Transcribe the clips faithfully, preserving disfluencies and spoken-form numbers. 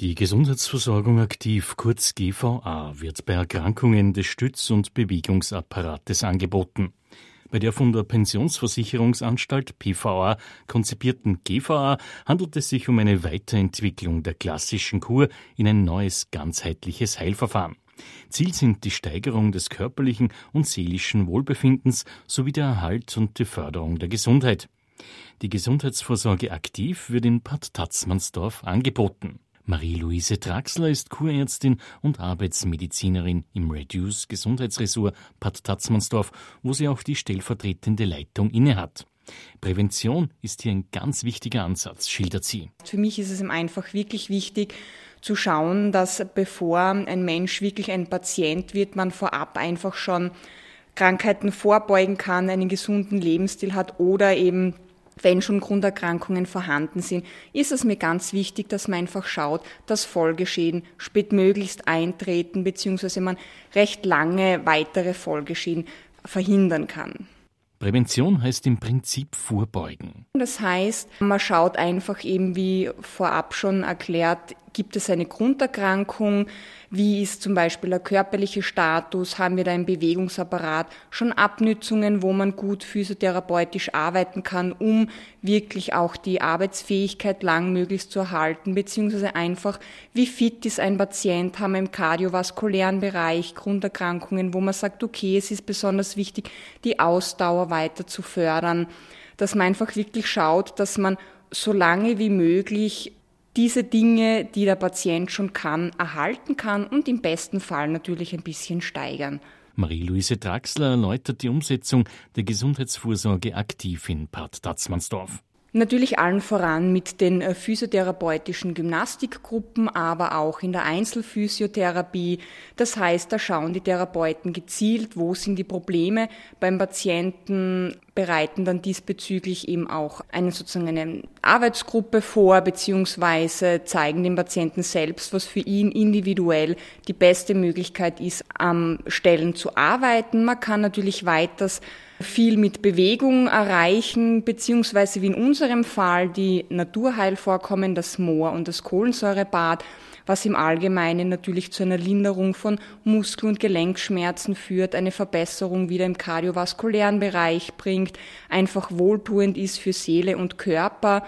Die Gesundheitsversorgung aktiv, kurz G V A, wird bei Erkrankungen des Stütz- und Bewegungsapparates angeboten. Bei der von der Pensionsversicherungsanstalt P V A konzipierten G V A handelt es sich um eine Weiterentwicklung der klassischen Kur in ein neues ganzheitliches Heilverfahren. Ziel sind die Steigerung des körperlichen und seelischen Wohlbefindens sowie der Erhalt und die Förderung der Gesundheit. Die Gesundheitsvorsorge aktiv wird in Bad Tatzmannsdorf angeboten. Marie-Louise Draxler ist Kurärztin und Arbeitsmedizinerin im Reduce Gesundheitsressort Bad Tatzmannsdorf, wo sie auch die stellvertretende Leitung innehat. Prävention ist hier ein ganz wichtiger Ansatz, schildert sie. Für mich ist es einfach wirklich wichtig zu schauen, dass bevor ein Mensch wirklich ein Patient wird, man vorab einfach schon Krankheiten vorbeugen kann, einen gesunden Lebensstil hat oder eben wenn schon Grunderkrankungen vorhanden sind, ist es mir ganz wichtig, dass man einfach schaut, dass Folgeschäden spätmöglichst eintreten, beziehungsweise man recht lange weitere Folgeschäden verhindern kann. Prävention heißt im Prinzip vorbeugen. Das heißt, man schaut einfach eben, wie vorab schon erklärt, gibt es eine Grunderkrankung, wie ist zum Beispiel der körperliche Status, haben wir da im Bewegungsapparat schon Abnützungen, wo man gut physiotherapeutisch arbeiten kann, um wirklich auch die Arbeitsfähigkeit lang möglichst zu erhalten, beziehungsweise einfach, wie fit ist ein Patient, haben wir im kardiovaskulären Bereich Grunderkrankungen, wo man sagt, okay, es ist besonders wichtig, die Ausdauer weiter zu fördern, dass man einfach wirklich schaut, dass man so lange wie möglich diese Dinge, die der Patient schon kann, erhalten kann und im besten Fall natürlich ein bisschen steigern. Marie-Louise Draxler erläutert die Umsetzung der Gesundheitsvorsorge aktiv in Bad Tatzmannsdorf. Natürlich allen voran mit den physiotherapeutischen Gymnastikgruppen, aber auch in der Einzelphysiotherapie. Das heißt, da schauen die Therapeuten gezielt, wo sind die Probleme beim Patienten, bereiten dann diesbezüglich eben auch eine sozusagen eine Arbeitsgruppe vor, beziehungsweise zeigen dem Patienten selbst, was für ihn individuell die beste Möglichkeit ist, am Stellen zu arbeiten. Man kann natürlich weiters viel mit Bewegung erreichen, beziehungsweise wie in unserem Fall die Naturheilvorkommen, das Moor und das Kohlensäurebad, was im Allgemeinen natürlich zu einer Linderung von Muskel- und Gelenkschmerzen führt, eine Verbesserung wieder im kardiovaskulären Bereich bringt, einfach wohltuend ist für Seele und Körper.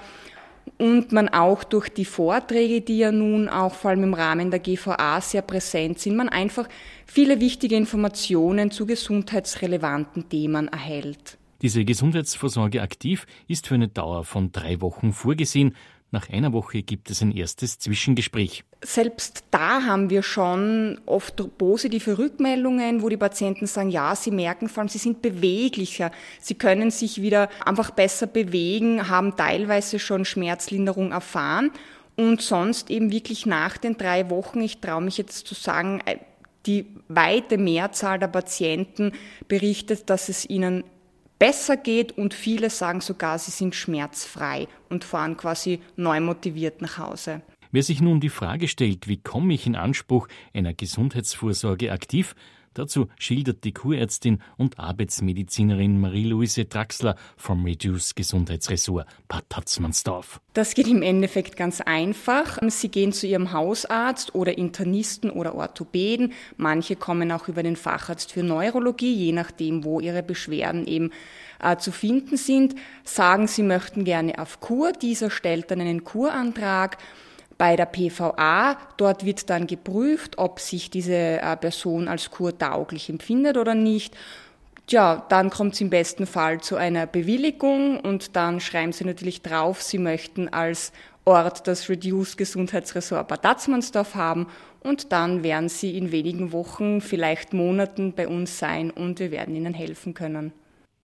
Und man auch durch die Vorträge, die ja nun auch vor allem im Rahmen der G V A sehr präsent sind, man einfach viele wichtige Informationen zu gesundheitsrelevanten Themen erhält. Diese Gesundheitsvorsorge aktiv ist für eine Dauer von drei Wochen vorgesehen. Nach einer Woche gibt es ein erstes Zwischengespräch. Selbst da haben wir schon oft positive Rückmeldungen, wo die Patienten sagen, ja, sie merken vor allem, sie sind beweglicher, sie können sich wieder einfach besser bewegen, haben teilweise schon Schmerzlinderung erfahren und sonst eben wirklich nach den drei Wochen, ich traue mich jetzt zu sagen, die weite Mehrzahl der Patienten berichtet, dass es ihnen besser geht und viele sagen sogar, sie sind schmerzfrei und fahren quasi neu motiviert nach Hause. Wer sich nun die Frage stellt, wie komme ich in Anspruch einer Gesundheitsvorsorge aktiv, dazu schildert die Kurärztin und Arbeitsmedizinerin Marie-Louise Draxler vom Reduce Gesundheitsressort Bad Tatzmannsdorf. Das geht im Endeffekt ganz einfach. Sie gehen zu Ihrem Hausarzt oder Internisten oder Orthopäden. Manche kommen auch über den Facharzt für Neurologie, je nachdem, wo Ihre Beschwerden eben äh, zu finden sind. Sagen, Sie möchten gerne auf Kur. Dieser stellt dann einen Kurantrag bei der P V A. Dort wird dann geprüft, ob sich diese Person als kurtauglich empfindet oder nicht. Tja, dann kommt es im besten Fall zu einer Bewilligung und dann schreiben Sie natürlich drauf, Sie möchten als Ort das Reduce Gesundheitsressort Bad Tatzmannsdorf haben und dann werden Sie in wenigen Wochen, vielleicht Monaten bei uns sein und wir werden Ihnen helfen können.